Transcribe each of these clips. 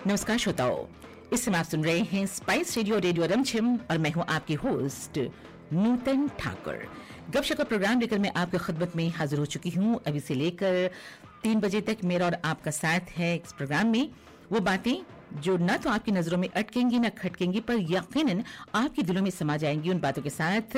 नमस्कार श्रोताओं, इस समय आप सुन रहे हैं स्पाइस रेडियो रेडियो रमझिम और मैं हूं आपकी होस्ट नूतन ठाकुर। गपशप का प्रोग्राम लेकर मैं आपकी खिदमत में हाजिर हो चुकी हूं। अभी से लेकर 3 बजे तक मेरा और आपका साथ है इस प्रोग्राम में। वो बातें जो न तो आपकी नजरों में अटकेंगी न खटकेंगी, पर यकीनन आपके दिलों में समा जाएंगी। उन बातों के साथ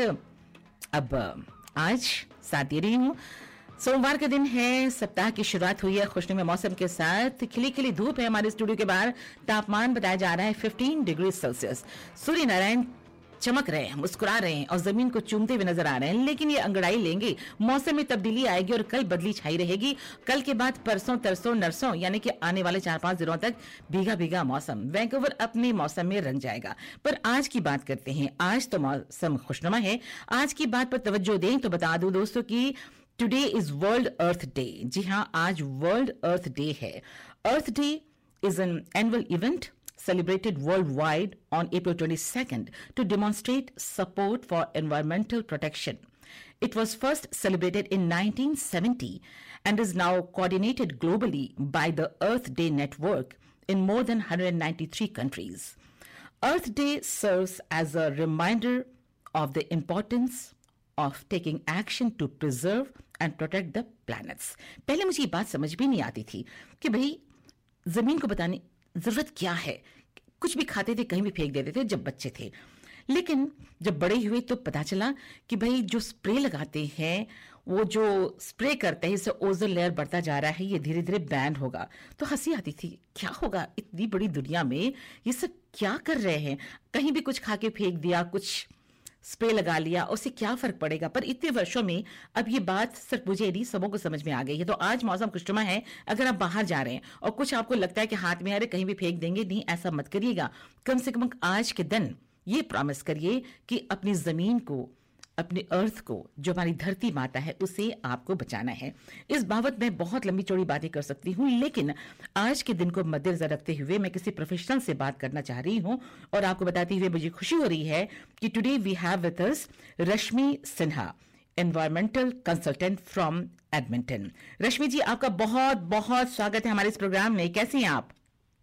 अब आज साथ दे रही हूँ। सोमवार का दिन है, सप्ताह की शुरुआत हुई है खुशनुमा मौसम के साथ। खिली खिली धूप है हमारे स्टूडियो के बाहर। तापमान बताया जा रहा है 15 डिग्री सेल्सियस। सूर्य नारायण चमक रहे हैं, मुस्कुरा रहे हैं और जमीन को चूमते हुए नजर आ रहे हैं। लेकिन ये अंगड़ाई लेंगे, मौसम में तब्दीली आएगी और कल बदली छाई रहेगी। कल के बाद परसों तरसों नरसों यानी कि आने वाले 4-5 दिनों तक भीगा भीगा मौसम, वैंकूवर अपने मौसम में रंग जाएगा। पर आज की बात करते हैं। आज तो मौसम खुशनुमा है। आज की बात पर तवज्जो दें तो बता दूं दोस्तों की today is world earth day. जी हाँ, आज वर्ल्ड अर्थ डे है। Earth day is an annual event celebrated worldwide on April 22nd to demonstrate support for environmental protection. It was first celebrated in 1970 and is now coordinated globally by the Earth Day Network in more than 193 countries. Earth Day serves as a reminder of the importance of taking action to preserve and protect the planets. पहले मुझे ये बात समझ भी नहीं आती थी कि भाई जमीन को बताने जरूरत क्या है। कुछ भी खाते थे, कहीं भी फेंक देते थे जब बच्चे थे। लेकिन जब बड़े हुए तो पता चला कि भाई जो स्प्रे लगाते हैं, वो जो स्प्रे करते हैं, इससे ओजोन लेयर बढ़ता जा रहा है, ये धीरे धीरे बैन होगा। तो हंसी आती थी, क्या होगा इतनी बड़ी दुनिया में, ये सब क्या कर रहे हैं। कहीं भी कुछ खा के फेंक दिया, कुछ स्प्रे लगा लिया, उससे क्या फर्क पड़ेगा। पर इतने वर्षों में अब ये बात सिर्फ मुझे नहीं, सबों को समझ में आ गई है। तो आज मौसम खुशनुमा है। अगर आप बाहर जा रहे हैं और कुछ आपको लगता है कि हाथ में आ रहे, कहीं भी फेंक देंगे, नहीं, ऐसा मत करिएगा। कम से कम आज के दिन ये प्रॉमिस करिए कि अपनी जमीन को, अपने अर्थ को, जो हमारी धरती माता है, उसे आपको बचाना है। इस बाबत मैं बहुत लंबी चौड़ी बातें कर सकती हूँ, लेकिन आज के दिन को मद्देनजर रखते हुए मैं किसी प्रोफेशनल से बात करना चाह रही हूँ और आपको बताते हुए मुझे खुशी हो रही है कि today we have with us Rashmi Sinha, environmental consultant from Edmonton. Rashmi ji, आपका बहुत बहुत स्वागत है हमारे इस प्रोग्राम में। कैसी हैं आप?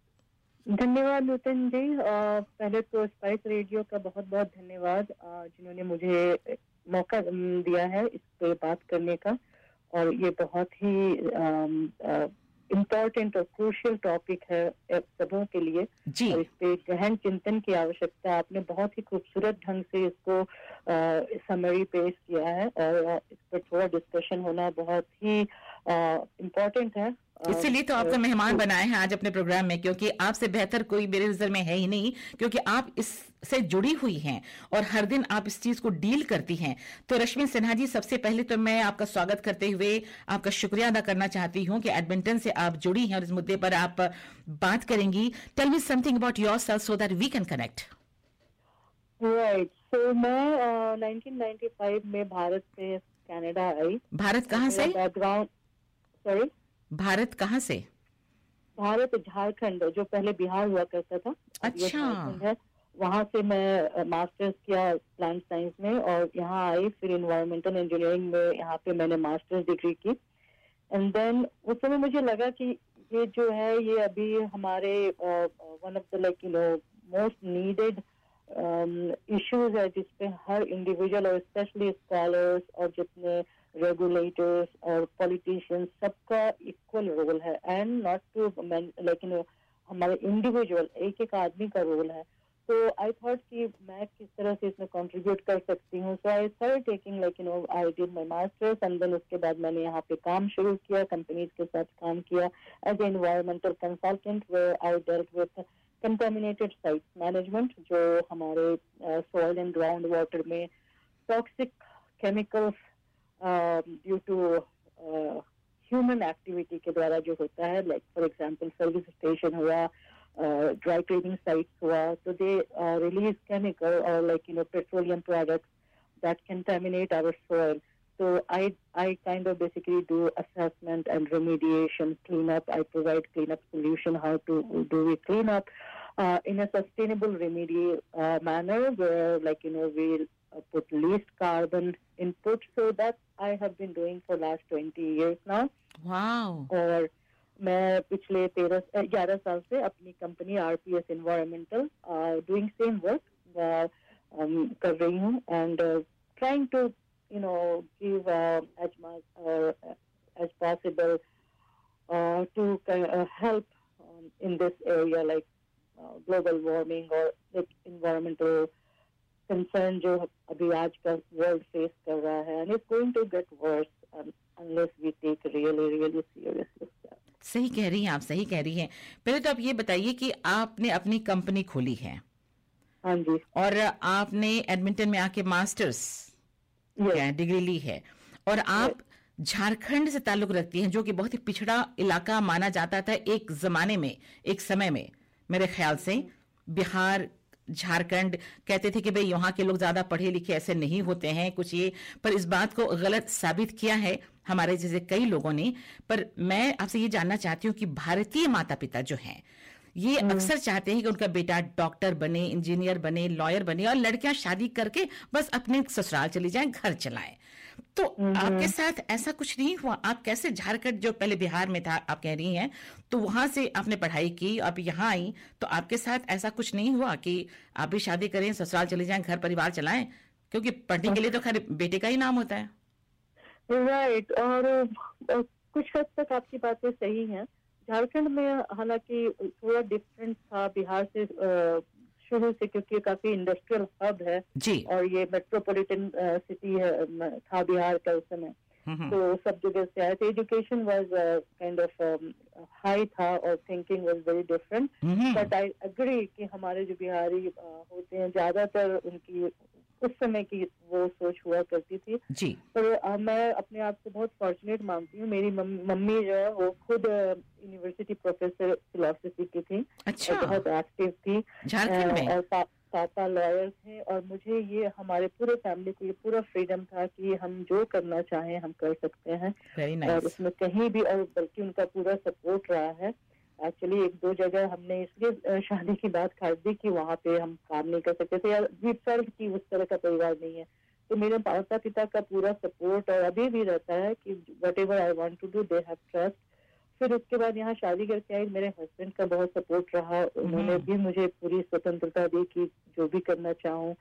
धन्यवाद नूतन जी। पहले तो स्पाइस रेडियो का बहुत बहुत धन्यवाद जिन्होंने मुझे मौका दिया है इस पे बात करने का। और ये बहुत ही इम्पोर्टेंट और क्रूशियल टॉपिक है सबों के लिए जी। और इस पे गहन चिंतन की आवश्यकता। आपने बहुत ही खूबसूरत ढंग से इसको समरी पेश किया है और इस पर थोड़ा डिस्कशन होना बहुत ही इम्पोर्टेंट है। इसीलिए तो आपका मेहमान बनाए हैं आज अपने प्रोग्राम में, क्योंकि आपसे बेहतर कोई मेरे नजर में है ही नहीं, क्योंकि आप इससे जुड़ी हुई हैं और हर दिन आप इस चीज को डील करती हैं। तो रश्मि सिन्हा जी, सबसे पहले तो मैं आपका स्वागत करते हुए आपका शुक्रिया अदा करना चाहती हूं कि एडमिंटन से आप जुड़ी हैं और इस मुद्दे पर आप बात करेंगी। Tell me something about yourself so that we can connect. Right, so मैं 1995 में भारत से कनाडा आई। भारत कहाँ से? बैकग्राउंड, सॉरी, भारत कहाँ से? भारत झारखंड, जो पहले बिहार हुआ करता था। अच्छा। है, वहां से मैं मास्टर्स किया प्लांट साइंस में और यहाँ आई। फिर इन्वायरमेंटल इंजीनियरिंग में यहाँ पे मैंने मास्टर्स डिग्री की। एंड देन उस समय मुझे लगा कि ये जो है, ये अभी हमारे one of the like most needed issues है, जिसपे हर इंडिविजुअल और स्पेशली स्कॉलर्स और जितने रेगुलेटर्स और पॉलिटिशियंस, सबका इक्वल रोल है। एंड नॉट टू लाइक हमारे इंडिविजुअल एक एक आदमी का रोल है। तो आई थॉट कि मैं किस तरह से इसमें कंट्रीब्यूट कर सकती हूँ। So I started taking like I did my masters and then उसके बाद मैंने यहाँ पे काम शुरू किया, कंपनीज के साथ काम किया as a environmental consultant, where I dealt with contaminated sites management, जो हमारे सॉइल एंड ग्राउंड वाटर में toxic chemicals due to human activity के द्वारा जो होता है, like for example service station हुआ, ड्राई क्लीनिंग साइट्स हुआ, तो दे रिलीज केमिकल और like petroleum products that contaminate our soil. So I kind of basically do assessment and remediation, cleanup. I provide cleanup solution, how to do we clean up in a sustainable remedial manner where we'll put least carbon input. So that I have been doing for last 20 years now. Wow. Or मैं पिछले 11 साल से अपनी company RPS environmental doing same work कर रही हूँ and trying to give as possible to help in this area like global warming or like environmental concern जो अभी आज का world face कर रहा है and it's going to get worse unless we take really seriously. सही कह रही हैं आप, सही कह रही हैं। पहले तो आप ये बताइए कि आपने अपनी कंपनी खोली है। हाँ जी। और आपने एडमिंटन में आके मास्टर्स डिग्री ली है और आप झारखंड से ताल्लुक रखती हैं जो कि बहुत ही पिछड़ा इलाका माना जाता था एक जमाने में, एक समय में। मेरे ख्याल से बिहार, झारखंड कहते थे कि भाई यहाँ के लोग ज्यादा पढ़े लिखे ऐसे नहीं होते हैं कुछ ये, पर इस बात को गलत साबित किया है हमारे जैसे कई लोगों ने। पर मैं आपसे ये जानना चाहती हूँ कि भारतीय माता पिता जो हैं ये अक्सर चाहते हैं कि उनका बेटा डॉक्टर बने, इंजीनियर बने, लॉयर बने और लड़कियां शादी करके बस अपने ससुराल चली जाएं, घर चलाएं। तो आपके साथ ऐसा कुछ नहीं हुआ? आप कैसे झारखंड जो पहले बिहार में था आप कह रही हैं, तो वहां से आपने पढ़ाई की, आप यहाँ आई, तो आपके साथ ऐसा कुछ नहीं हुआ कि आप भी शादी करें, ससुराल चले जाएं, घर परिवार चलाएं? क्योंकि पढ़ने के लिए तो खैर बेटे का ही नाम होता है। राइट। और कुछ हद तक आपकी बातें सही हैं। झारखंड में हालांकि थोड़ा डिफरेंट था बिहार से शुरू से, क्योंकि काफी इंडस्ट्रियल हब है जी। और ये मेट्रोपॉलिटन सिटी है था बिहार का उस समय। तो सब जगह से आए थे। Education was kind of high था और thinking was very different. But I agree कि हमारे जो बिहारी होते हैं ज्यादातर उनकी उस समय की वो सोच हुआ करती थी जी। पर मैं अपने आप को बहुत फॉर्चुनेट मानती हूँ। मेरी मम्मी जो है वो खुद यूनिवर्सिटी प्रोफेसर फिलोसफी की थी। अच्छा। और बहुत एक्टिव थी झारखंड में। और पापा लॉयर थे और मुझे ये हमारे पूरे फैमिली को ये पूरा फ्रीडम था कि हम जो करना चाहें हम कर सकते हैं। Very nice. और उसमें कहीं भी, और बल्कि उनका पूरा सपोर्ट रहा है। एक्चुअली 1-2 जगह हमने इसलिए शादी की बात खास दी कि वहाँ पे हम काम नहीं कर सकते थे या वी फेल्ट कि उस तरह का परिवार नहीं है। तो मेरे माता पिता का पूरा सपोर्ट और अभी भी रहता है कि whatever I want to do they have trust. फिर उसके बाद यहाँ शादी करके आई, मेरे हस्बैंड का बहुत सपोर्ट रहा। उन्होंने भी मुझे पूरी स्वतंत्रता दी कि जो भी करना चाहूँ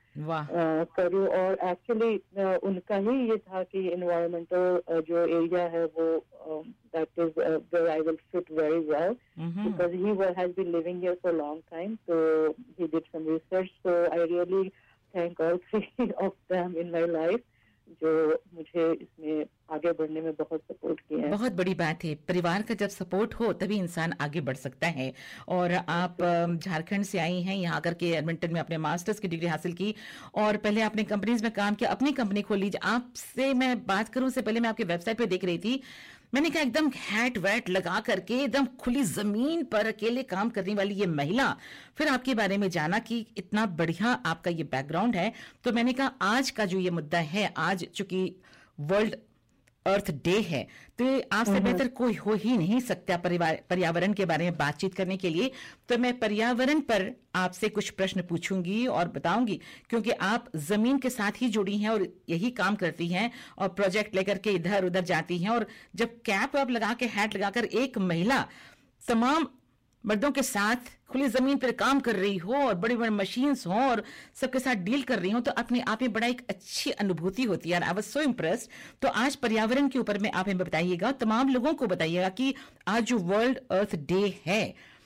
करूँ। और एक्चुअली उनका ही ये था कि एनवायरमेंटल जो एरिया है वो that is where I will fit very well because he has been living here for a long time. So he did some research. So I really thank all 3 of them in my life जो मुझे इसमें आगे बढ़ने में बहुत support किए हैं। बहुत बड़ी बात है, परिवार का जब सपोर्ट हो तभी इंसान आगे बढ़ सकता है। और आप झारखंड से आई हैं, यहाँ आकर के एडमिंटन में अपने मास्टर्स की डिग्री हासिल की और पहले आपने कंपनीज में काम किया, अपनी कंपनी खोल लीजिए। आपसे मैं बात करूं से पहले मैं आपकी वेबसाइट पे देख रही थी, मैंने कहा एकदम हैट वैट लगा करके एकदम खुली जमीन पर अकेले काम करने वाली ये महिला। फिर आपके बारे में जाना कि इतना बढ़िया आपका ये बैकग्राउंड है, तो मैंने कहा आज का जो ये मुद्दा है, आज चूंकि वर्ल्ड अर्थ डे है, तो आपसे बेहतर कोई हो ही नहीं सकता पर्यावरण के बारे में बातचीत करने के लिए। तो मैं पर्यावरण पर आपसे कुछ प्रश्न पूछूंगी और बताऊंगी, क्योंकि आप जमीन के साथ ही जुड़ी हैं और यही काम करती हैं और प्रोजेक्ट लेकर के इधर उधर जाती हैं। और जब कैप वैप लगा के हैट लगाकर एक महिला तमाम मर्दों के साथ खुली जमीन पर काम कर रही हो और बड़ी बड़ी मशीन्स हो और सबके साथ डील कर रही हो, तो अपने आप में बड़ा एक अच्छी अनुभूति होती है। I was so impressed. तो आज पर्यावरण के ऊपर में आप हमें बताइएगा, तमाम लोगों को बताइएगा कि आज जो वर्ल्ड अर्थ डे है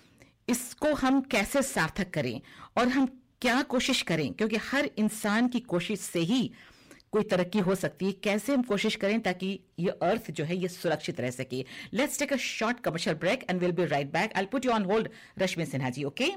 इसको हम कैसे सार्थक करें और हम क्या कोशिश करें, क्योंकि हर इंसान की कोशिश से ही कोई तरक्की हो सकती है। कैसे हम कोशिश करें ताकि ये अर्थ जो है ये सुरक्षित रह सके। Let's take a short commercial break and will be right back. I will put you on hold Rashmi Sinha ji, okay?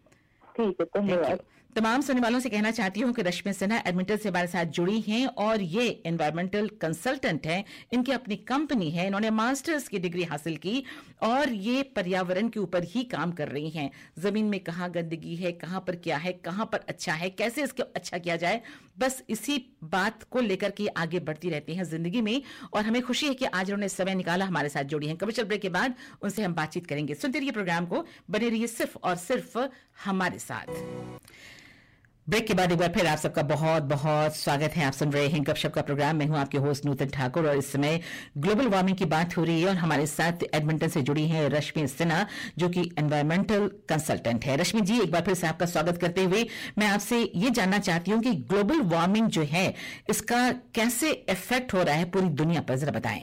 ठीक है, धन्यवाद। तमाम सुनने वालों से कहना चाहती हूं कि रश्मि सिन्हा एडमिंटन से हमारे साथ जुड़ी हैं और ये एनवायरमेंटल कंसल्टेंट हैं। इनकी अपनी कंपनी है, इन्होंने मास्टर्स की डिग्री हासिल की और ये पर्यावरण के ऊपर ही काम कर रही हैं। जमीन में कहाँ गंदगी है, कहाँ पर क्या है, कहाँ पर अच्छा है, कैसे इसको अच्छा किया जाए, बस इसी बात को लेकर के आगे बढ़ती रहती हैं जिंदगी में। और हमें खुशी है कि आज उन्होंने समय निकाला, हमारे साथ जुड़ी हैं। कमर्शियल ब्रेक के बाद उनसे हम बातचीत करेंगे। सुनते रहिए प्रोग्राम को, बने रहिए सिर्फ और सिर्फ हमारे साथ। ब्रेक के बाद एक बार फिर आप सबका बहुत बहुत स्वागत है। आप सुन रहे हैं गपशप का प्रोग्राम। मैं हूं आपके होस्ट नूतन ठाकुर और इस समय ग्लोबल वार्मिंग की बात हो रही है और हमारे साथ एडमिंटन से जुड़ी हैं रश्मि सिन्हा, जो कि एनवायरमेंटल कंसल्टेंट है। रश्मि जी, एक बार फिर से आपका स्वागत करते हुए मैं आपसे ये जानना चाहती हूँ कि ग्लोबल वार्मिंग जो है इसका कैसे इफेक्ट हो रहा है पूरी दुनिया पर, जरा बताएं।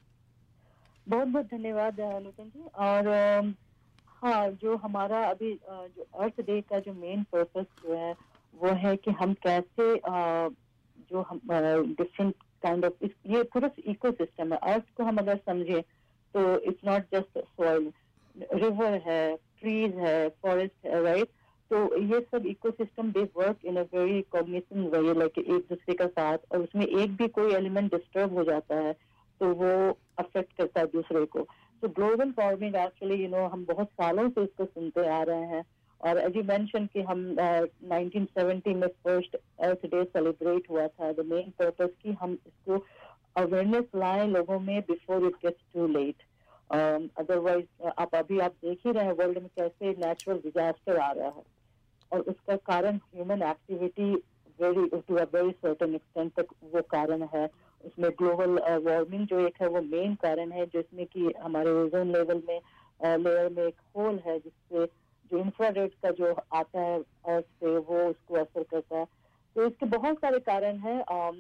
बहुत बहुत धन्यवाद नूतन जी। और हाँ, जो हमारा अभी जो अर्थ डे का जो मेन पर्पस जो है वो है कि हम कैसे जो हम डिफरेंट काइंड ऑफ, ये पूरा इकोसिस्टम है। अर्थ को हम अगर समझे तो it's not just soil, river है, ट्रीज है, फॉरेस्ट है, राइट। तो ये सब ecosystem they work in a very cognizant way, like एक दूसरे का साथ, और उसमें एक भी कोई एलिमेंट डिस्टर्ब हो जाता है तो वो अफेक्ट करता है दूसरे को। तो ग्लोबल वार्मिंग एक्चुअली हम बहुत सालों से इसको सुनते आ रहे हैं। और एज यू मेंशन कि हम 1970 में फर्स्ट अर्थ डे सेलिब्रेट हुआ था। द मेन पर्पस कि हम इसको अवेयरनेस लाएं लोगों में before it gets too late. Otherwise आप देख ही रहे हैं वर्ल्ड में कैसे नेचुरल डिजास्टर आ रहा है, और उसका कारण human activity to a very certain extent तक वो कारण है। उसमें ग्लोबल वार्मिंग जो एक है वो मेन कारण है, जिसमें कि हमारे ओजोन लेवल में लेयर में एक होल है, जिससे जो इंफ्रारेड का जो आता है अर्थ पे वो उसको असर करता है। तो इसके बहुत सारे कारण हैं।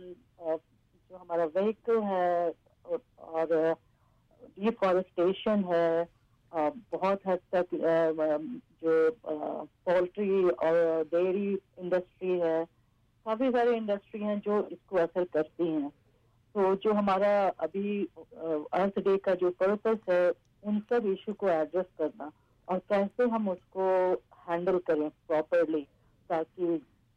जो हमारा व्हीकल है और डिफॉरेस्टेशन है, बहुत हद तक जो पोल्ट्री और डेयरी इंडस्ट्री है, काफी सारी इंडस्ट्री हैं जो इसको असर करती हैं। तो जो हमारा अभी अर्थ डे का जो पर्पस है उन सब इशू को एड्रेस करना और कैसे हम उसको हैंडल करें प्रॉपरली, ताकि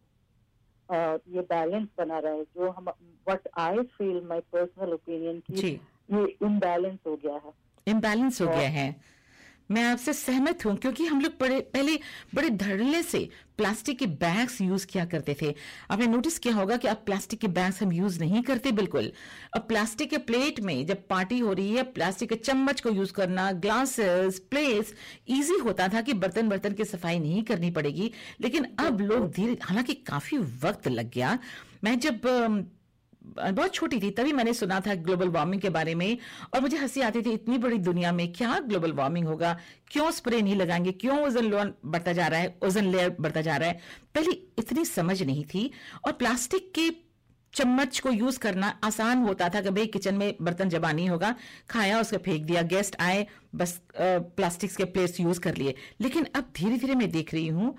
ये बैलेंस बना रहे। जो हम what I feel my personal opinion की ये इम्बैलेंस हो गया है, इम्बैलेंस हो गया है। मैं आपसे सहमत हूं, क्योंकि हम लोग पहले बड़े धड़ल्ले से प्लास्टिक के बैग्स यूज किया करते थे। आपने नोटिस किया होगा कि अब प्लास्टिक के बैग्स हम यूज नहीं करते बिल्कुल। अब प्लास्टिक के प्लेट में जब पार्टी हो रही है, प्लास्टिक के चम्मच को यूज करना, ग्लासेस, प्लेट्स, इजी होता था कि बर्तन की सफाई नहीं करनी पड़ेगी। लेकिन अब लोग धीरे, हालांकि काफी वक्त लग गया। मैं जब बहुत छोटी थी तभी मैंने सुना था ग्लोबल वार्मिंग के बारे में, और मुझे हंसी आती थी, इतनी बड़ी दुनिया में क्या ग्लोबल वार्मिंग होगा, क्यों स्प्रे नहीं लगाएंगे, क्यों ओजोन लेयर बढ़ता जा रहा है, ओजोन लेयर बढ़ता जा रहा है। पहले इतनी समझ नहीं थी, और प्लास्टिक के चम्मच को यूज करना आसान होता था कि भाई किचन में बर्तन जमा नहीं होगा, खाया उसका फेंक दिया, गेस्ट आए बस प्लास्टिक के प्लेट्स यूज कर लिए। लेकिन अब धीरे धीरे मैं देख रही हूं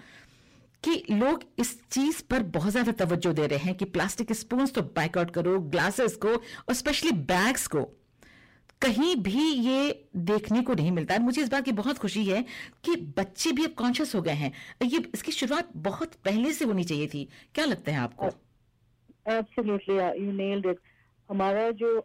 कि लोग इस चीज पर बहुत ज्यादा तवज्जो दे रहे हैं कि प्लास्टिक स्पून्स तो बाइकआउट करो, ग्लासेस को और स्पेशली बैग्स को। कहीं भी ये देखने को नहीं मिलता। मुझे इस बात की बहुत खुशी है कि बच्चे भी अब कॉन्शियस हो गए हैं। ये इसकी शुरुआत बहुत पहले से होनी चाहिए थी। क्या लगता है आपको? Absolutely, you nailed it. हमारा जो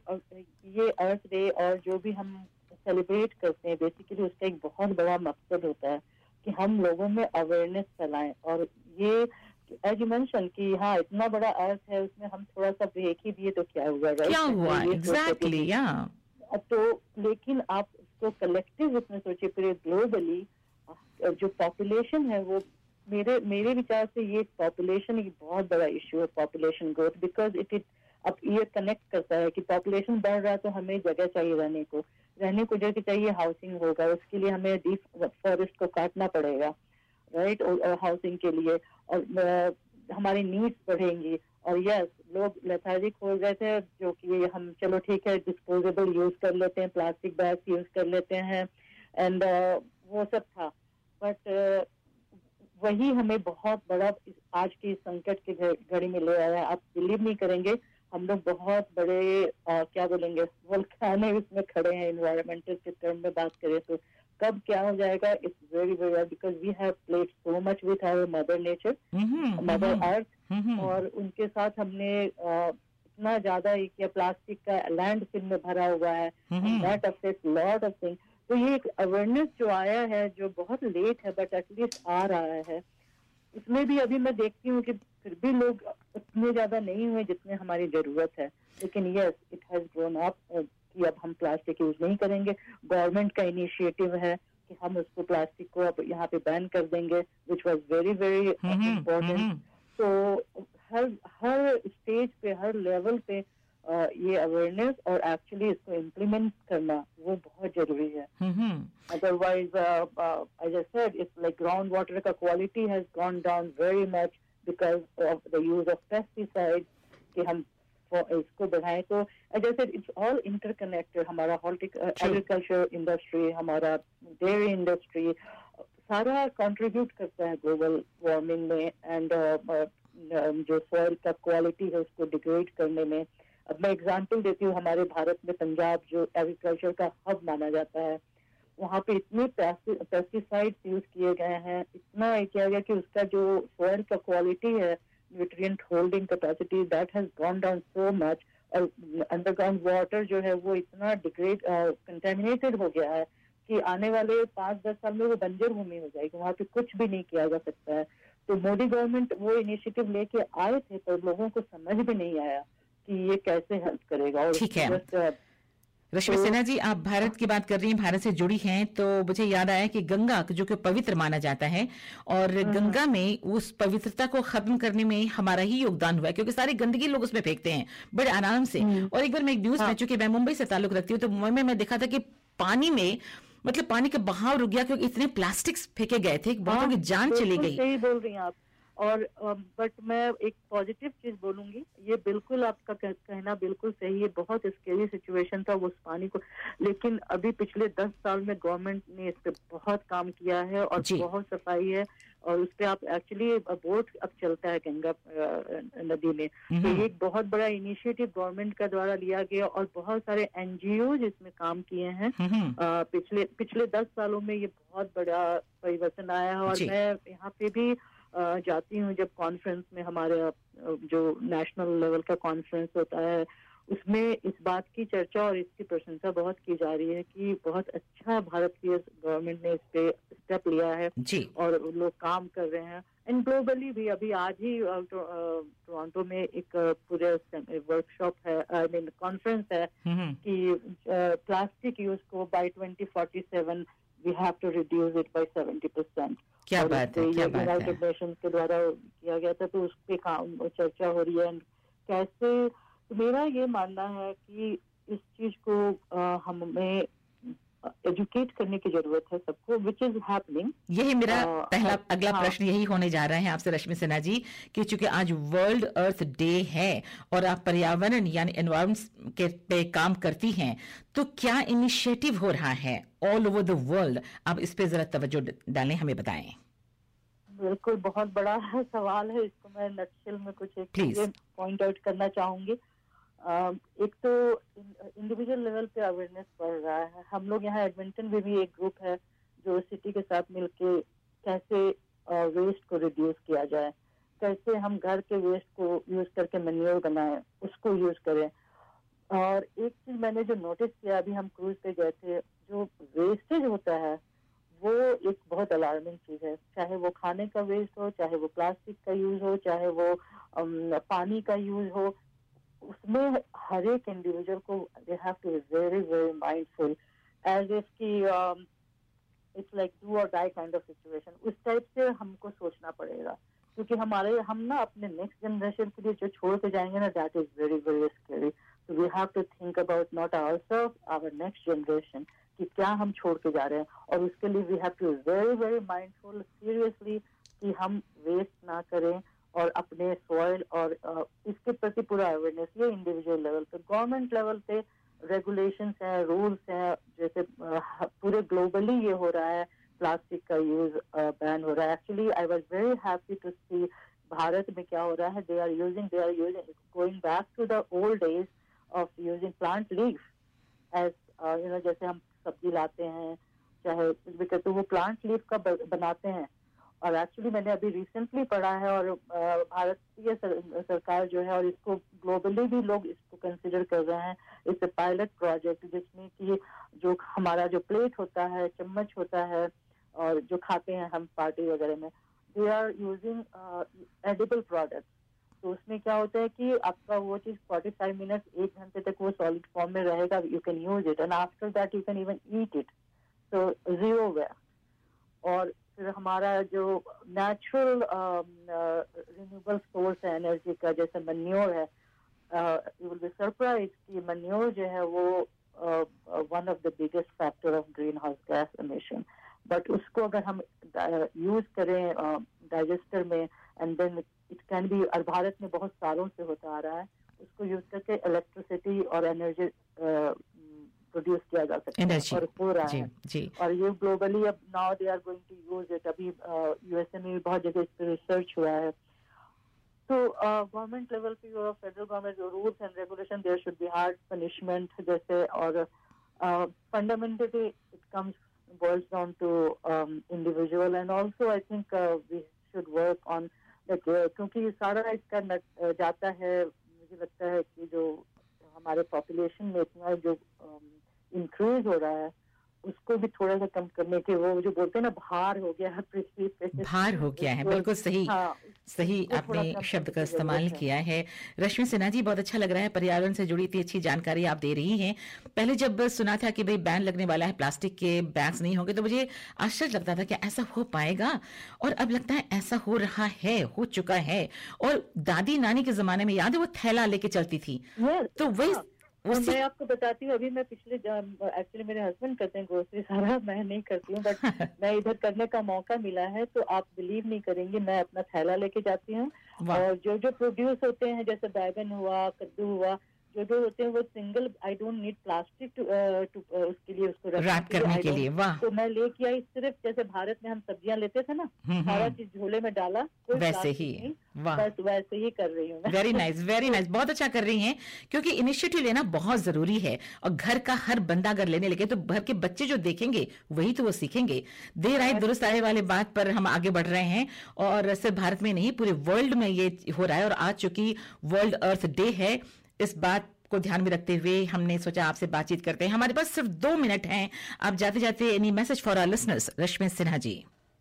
ये अर्थ डे और जो भी हम सेलिब्रेट करते हैं, बेसिकली उसका एक बहुत बड़ा मकसद होता है कि हम लोगों में अवेयरनेस फैलाएं। और ये एज यू मेंशन कि हाँ, इतना बड़ा अर्थ है, उसमें हम थोड़ा सा ब्रेक ही दिए तो क्या हुआ, राइट? क्या हुआ एग्जैक्टली, या तो लेकिन आप इसको कलेक्टिव उसमें सोचिए, पूरे ग्लोबली जो पॉपुलेशन है वो मेरे विचार से ये पॉपुलेशन एक बहुत बड़ा इश्यू है, पॉपुलेशन ग्रोथ। बिकॉज अब ये कनेक्ट करता है कि पॉपुलेशन बढ़ रहा है तो हमें जगह चाहिए रहने को जगह चाहिए, हाउसिंग होगा, उसके लिए हमें फॉरेस्ट को काटना पड़ेगा, राइट, और हाउसिंग के लिए, और हमारी नीड्स बढ़ेंगी। और यस, लोग लेथार्जिक हो गए थे, जो कि हम चलो ठीक है डिस्पोजेबल यूज कर लेते हैं, प्लास्टिक बैग यूज कर लेते हैं, एंड वो सब था। बट वही हमें बहुत बड़ा आज की संकट की घड़ी में ले आया है। आप बिलीव नहीं करेंगे, हम लोग बहुत बड़े क्या बोलेंगे, वोल्केनो उसमें खड़े हैं। एनवायरमेंटल के टर्म में बात करें तो कब क्या हो जाएगा, it's very very, because we have played so much with our mother nature, mother earth, और उनके साथ हमने इतना ज्यादा किया, प्लास्टिक का लैंडफिल में भरा हुआ है, that affects lot of things. तो ये एक अवेयरनेस जो आया है, जो बहुत लेट है बट एटलीस्ट आ रहा है, उसमें भी अभी मैं देखती हूँ कि फिर भी लोग उतने ज्यादा नहीं हुए जितने हमारी जरूरत है। लेकिन yes, it has grown up कि अब हम प्लास्टिक यूज नहीं करेंगे। गवर्नमेंट का इनिशिएटिव है कि हम उसको प्लास्टिक को अब यहाँ पे बैन कर देंगे, which was very very important. तो हर हर स्टेज पे, हर लेवल पे ये अवेयरनेस और एक्चुअली इसको इम्प्लीमेंट करना वो बहुत जरूरी है. Otherwise as I said, it's like ground water का quality has gone down very much because of the use of pesticide कि हम इसको बढ़ाएं. तो as I said, it's all interconnected. हमारा एग्रीकल्चर इंडस्ट्री, हमारा डेयरी इंडस्ट्री, सारा कंट्रीब्यूट करता है ग्लोबल वार्मिंग में एंड जो सॉइल का क्वालिटी है उसको डिग्रेड करने में. अब मैं एग्जांपल देती हूँ, हमारे भारत में पंजाब जो एग्रीकल्चर का हब माना जाता है, वहाँ पे इतने पेस्टिसाइड्स यूज किए गए हैं, इतना किया गया कि उसका जो सॉइल का क्वालिटी है, nutrient holding capacity, that has gone down so much. और अंडरग्राउंड वाटर जो है वो इतना डिग्रेड कंटेमिनेटेड हो गया है कि आने वाले 5-10 साल में वो बंजर भूमि हो जाएगी, वहाँ पे कुछ भी नहीं किया जा सकता है. तो मोदी गवर्नमेंट वो इनिशिएटिव लेके आए थे, पर लोगों को समझ भी नहीं आया कि ये कैसे हेल्प करेगा. और ठीक है रश्मि सिन्हा जी, आप भारत की बात कर रही हैं, भारत से जुड़ी हैं, तो मुझे याद आया कि गंगा जो कि पवित्र माना जाता है, और गंगा में उस पवित्रता को खत्म करने में हमारा ही योगदान हुआ है, क्योंकि सारी गंदगी लोग उसमें फेंकते हैं बड़े आराम से. और एक बार मैं एक न्यूज में, चूंकि मैं मुंबई से ताल्लुक रखती हूँ, तो मुंबई में मैं देखा था कि पानी में मतलब पानी का बहाव रुक गया क्योंकि इतने प्लास्टिक्स फेंके गए थे, बहुतों की जान चली गई. सही बोल रही हैं आप. और बट मैं एक पॉजिटिव चीज बोलूंगी, ये बिल्कुल आपका कहना बिल्कुल सही है. बहुत स्केरी सिचुएशन था उस पानी को, लेकिन अभी पिछले 10 साल में गवर्नमेंट ने इस पे बहुत काम किया है और बहुत सफाई है. और उस पे आप एक्चुअली बोट अब चलता है गंगा नदी में. तो ये एक बहुत बड़ा इनिशिएटिव गवर्नमेंट का द्वारा लिया गया और बहुत सारे एनजीओ इसमें काम किए हैं. पिछले 10 सालों में ये बहुत बड़ा परिवर्तन आया है. और मैं यहाँ पे भी जाती हूँ जब कॉन्फ्रेंस में, हमारे जो नेशनल लेवल का कॉन्फ्रेंस होता है, उसमें इस बात की चर्चा और इसकी प्रशंसा बहुत की जा रही है कि बहुत अच्छा भारत की गवर्नमेंट ने इस पे स्टेप लिया है और लोग काम कर रहे हैं. एंड ग्लोबली भी अभी आज ही टोरंटो में एक पूरे वर्कशॉप है, आई मीन कॉन्फ्रेंस है कि प्लास्टिक यूज को by 2047 we have to reduce it by 70%. क्या बात है, क्या बात है. यूनाइटेड नेशंस के द्वारा किया गया था, तो उस पे काम चर्चा हो रही है. कैसे, तो मेरा ये मानना है कि इस चीज को हमें एजुकेट करने की जरूरत है सबको, विच इज हैपनिंग. यही मेरा अगला प्रश्न यही होने जा रहा है आपसे रश्मि सिन्हा जी, कि चूंकि आज वर्ल्ड अर्थ डे है और आप पर्यावरण यानी एनवायरमेंट के पे काम करती हैं, तो क्या इनिशिएटिव हो रहा है ऑल ओवर द वर्ल्ड? आप इस पे जरा तवज्जो डालें, हमें बताएं. बिल्कुल, बहुत बड़ा सवाल है. इसको मैं नटशेल में कुछ एक पॉइंट आउट करना चाहूंगी. एक तो इंडिविजुअल लेवल पे अवेयरनेस बढ़ रहा है. हम लोग यहाँ एडमिंटन में भी एक ग्रुप है जो सिटी के साथ मिलके कैसे वेस्ट को रिड्यूस किया जाए, कैसे हम घर के वेस्ट को यूज करके मैन्योर बनाएं, उसको यूज करें. और एक चीज मैंने जो नोटिस किया, अभी हम क्रूज पे गए थे, जो वेस्टेज होता है वो एक बहुत अलार्मिंग चीज है. चाहे वो खाने का वेस्ट हो, चाहे वो प्लास्टिक का यूज हो, चाहे वो पानी का यूज हो, उसमें हर एक इंडिविजुअल को they have to be very very mindful, as if की it's like do or die kind of situation. उस टाइप से हमको सोचना पड़ेगा, क्योंकि हम ना अपने नेक्स्ट जनरेशन के लिए जो छोड़ के जाएंगे ना, that is very very scary. So we have to think about not ourselves, our next generation, कि क्या हम छोड़ के जा रहे हैं. और उसके लिए we have to be very very mindful, seriously, कि हम वेस्ट ना करें और अपने सॉइल और इसके प्रति पूरा अवेयरनेस. ये इंडिविजुअल लेवल पे. गवर्नमेंट लेवल पे रेगुलेशंस हैं, रूल्स हैं, जैसे पूरे ग्लोबली ये हो रहा है, प्लास्टिक का यूज बैन हो रहा है. Actually I was very happy to see Bharat में क्या हो रहा है. They are using going back to the old days of using plant leaf as जैसे हम सब्जी लाते हैं, चाहे तो वो प्लांट लीफ का बनाते हैं. और एक्चुअली मैंने अभी रिसेंटली पढ़ा है, और भारतीय सरकार जो है, और इसको ग्लोबली भी लोग इसको कंसिडर कर रहे हैं. इट्स अ पायलट प्रोजेक्ट, जिसमें कि जो हमारा जो प्लेट होता है, चम्मच होता है, और जो खाते हैं हम पार्टी वगैरह में, they are using edible products. तो उसमें क्या होता है कि आपका वो चीज 45 मिनट, 1 घंटे तक वो सॉलिड फॉर्म में रहेगा. You can use it, and after that you can even eat it. So zero waste. और फिर हमारा जो नेचुरल रिन्यूएबल सोर्स है एनर्जी का, जैसे मन्योर है, यू विल बी सरप्राइज कि मन्योर जो है वो one of the biggest factor of green house gas emission, but उसको अगर हम यूज करें डाइजेस्टर में and then it can be, और भारत में बहुत सालों से होता आ रहा है, उसको यूज करके इलेक्ट्रिसिटी और एनर्जी प्रोड्यूस किया जा सकता है और हो रहा है जी। और ये ग्लोबली अब now they are going to use it. अभी यूएसए में भी बहुत जगह इस पर रिसर्च हुआ है। तो गवर्नमेंट लेवल पे और फेडरल गवर्नमेंट जो rules and regulation, there should be hard punishment जैसे, और fundamentally it comes boils down to individual, and also I think we should work on क्योंकि सारा इसका जाता है, मुझे लगता है कि जो हमारे पॉपुलेशन में इतना जो इंक्रीज हो रहा है उसको भी थोड़ा सा कम करने के, वो जो बोलते हैं ना भार हो गया है पृथ्वी पे, भार हो गया है, बिल्कुल सही। हाँ, सही आपने शब्द का इस्तेमाल किया है। रश्मि सिन्हा जी, बहुत अच्छा लग रहा है, पर्यावरण से जुड़ी इतनी अच्छी जानकारी आप दे रही हैं। पहले जब सुना था कि भाई बैन लगने वाला है, प्लास्टिक के बैग्स नहीं होंगे, तो मुझे आश्चर्य लगता था कि ऐसा हो पाएगा, और अब लगता है ऐसा हो रहा है, हो चुका है। और दादी नानी के जमाने में याद है वो थैला लेके चलती थी, तो वही मैं आपको बताती हूँ, अभी मैं पिछले एक्चुअली मेरे हस्बैंड करते हैं ग्रोसरी, सारा मैं नहीं करती हूँ, बट मैं इधर करने का मौका मिला है, तो आप बिलीव नहीं करेंगे, मैं अपना थैला लेके जाती हूँ और जो जो प्रोड्यूस होते हैं, जैसे बैगन हुआ, कद्दू हुआ, जो जो होते हैं वो single, I don't need plastic उसके लिए, उसको रैप करने के लिए। वाह। तो मैं लेके आई, सिर्फ जैसे भारत में हम सब्जियां लेते थे ना, सारा चीज झोले में डाला, वैसे ही। वाह, बस वैसे ही कर रही हूँ। वेरी नाइस, वेरी नाइस, बहुत अच्छा कर रही हैं, क्योंकि इनिशिएटिव लेना बहुत जरूरी है, और घर का हर बंदा अगर लेने लगे तो घर के बच्चे जो देखेंगे वही तो वो सीखेंगे। देर आए दुरुस्त आए वाले बात पर हम आगे बढ़ रहे हैं, और सिर्फ भारत में नहीं पूरे वर्ल्ड में ये हो रहा है, और आज चूंकि वर्ल्ड अर्थ डे है, इस बात को ध्यान में रखते हुए हमने सोचा आपसे बातचीत करते हैं। हमारे पास सिर्फ 2 मिनट हैं, आप जाते जाते any message for our listeners, Rashmi Sinha ji?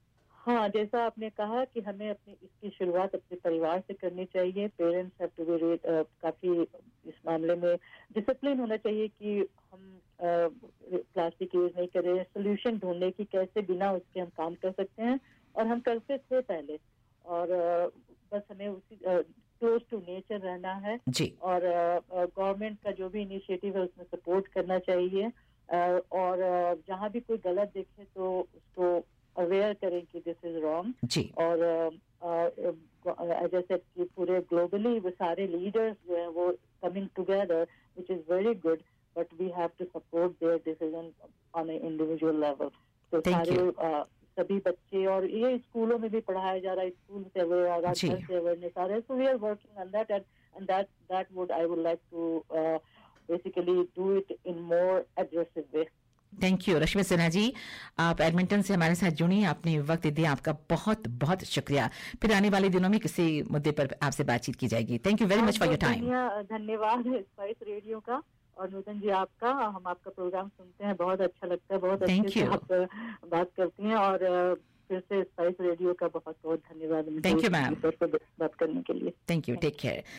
हाँ, जैसा आपने कहा कि हमें अपनी इसकी शुरुआत अपने परिवार से करनी चाहिए। पेरेंट्स हैव टू बी काफी इस मामले में डिसिप्लिन होना चाहिए कि हम प्लास्टिक यूज नहीं करें, सोल्यूशन ढूंढने की कैसे बिना उसके हम काम कर सकते हैं, और हम करते थे पहले, और बस हमें उसी क्लोज टू नेचर रहना है जी। और गवर्नमेंट का जो भी इनिशिएटिव है उसमें सपोर्ट करना चाहिए, और जहाँ भी कोई गलत देखे तो उसको अवेयर करें कि दिस इज रॉन्ग जी। और जैसे कि पूरे ग्लोबली वो सारे लीडर्स जो हैं वो coming together, which is very good, but we have to support their decision on an individual level. तो सारे सभी बच्चे, और ये स्कूलों में भी पढ़ाया जा रहा है, स्कूल से अवेयर, घर से अवेयरनेस आ रहा है, so we are working on that, and that would I would like to basically do it in more aggressive way. Thank you Rashmi Sinha ji, आप एडमिंटन से हमारे साथ जुड़ी, आपने वक्त दिया, आपका बहुत बहुत शुक्रिया। फिर आने वाले दिनों में किसी मुद्दे पर आपसे बातचीत की जाएगी। Thank you very much for your time. धन्यवाद स्पाइस रेडियो का, और नूतन जी आपका, हम आपका प्रोग्राम सुनते हैं, बहुत अच्छा लगता है, बहुत अच्छे से आप बात करती हैं, और फिर से स्पाइस रेडियो का बहुत बहुत धन्यवाद। थैंक यू मैम, बात करने के लिए। Thank you, take care.